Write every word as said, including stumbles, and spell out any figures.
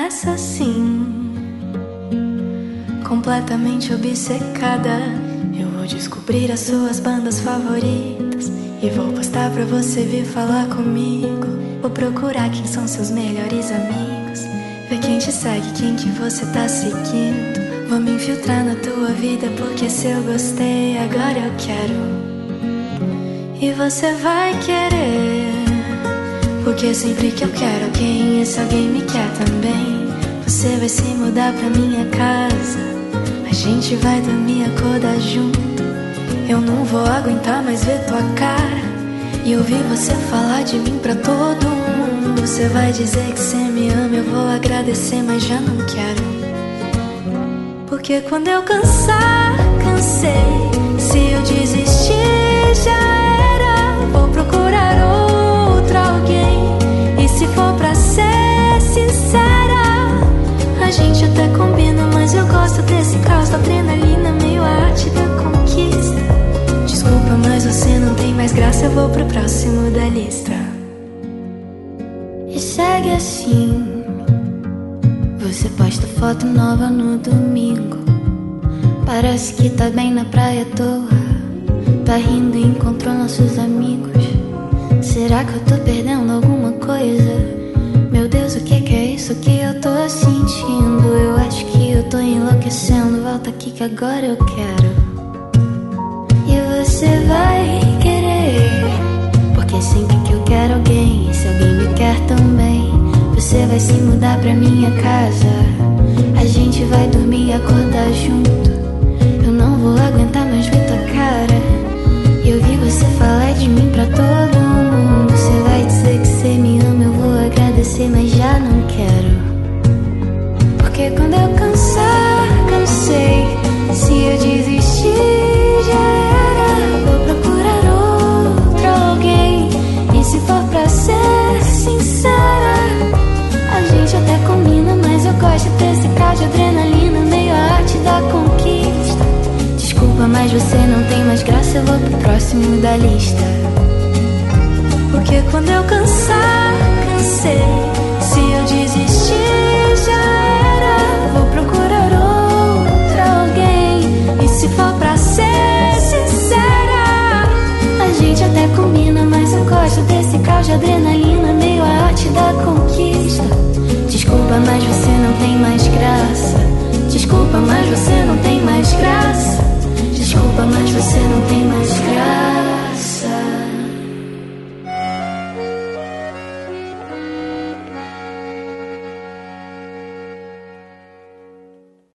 começa assim, completamente obcecada. Eu vou descobrir as suas bandas favoritas e vou postar pra você vir falar comigo. Vou procurar quem são seus melhores amigos, ver quem te segue, quem que você tá seguindo. Vou me infiltrar na tua vida, porque se eu gostei, agora eu quero. E você vai querer, porque sempre que eu quero alguém, esse alguém me quer também. Você vai se mudar pra minha casa, a gente vai dormir, acordar junto. Eu não vou aguentar mais ver tua cara e ouvir você falar de mim pra todo mundo. Você vai dizer que você me ama, eu vou agradecer, mas já não quero. Porque quando eu cansar, cansei. Se eu desistir, já era. Vou procurar outro alguém, e se for pra ser sincera, a gente até combina, mas eu gosto desse caos da adrenalina, meio a arte da conquista. Desculpa, mas você não tem mais graça, eu vou pro próximo da lista. E segue assim. Você posta foto nova no domingo, parece que tá bem na praia à toa, tá rindo e encontrou nossos amigos. Será que eu tô perdendo alguma coisa? Meu Deus, o que que é isso que eu tô sentindo? Eu acho que eu tô enlouquecendo. Volta aqui que agora eu quero. E você vai querer, porque sempre que eu quero alguém, esse alguém me quer também. Você vai se mudar pra minha casa, a gente vai dormir e acordar junto. Eu não vou aguentar mais ver tua cara e ouvir você falar de mim pra todo mundo. Você vai dizer que você me ama, eu vou agradecer, mas já não quero. Porque quando eu cansar, cansei. Se eu desistir, já era. Vou procurar outro alguém, e se for pra ser sincera, a gente até combina, mas eu gosto desse caos de adrenalina, meio a arte da conquista. Desculpa, mas você não tem mais graça, eu vou pro próximo da lista. Porque quando eu cansar, cansei.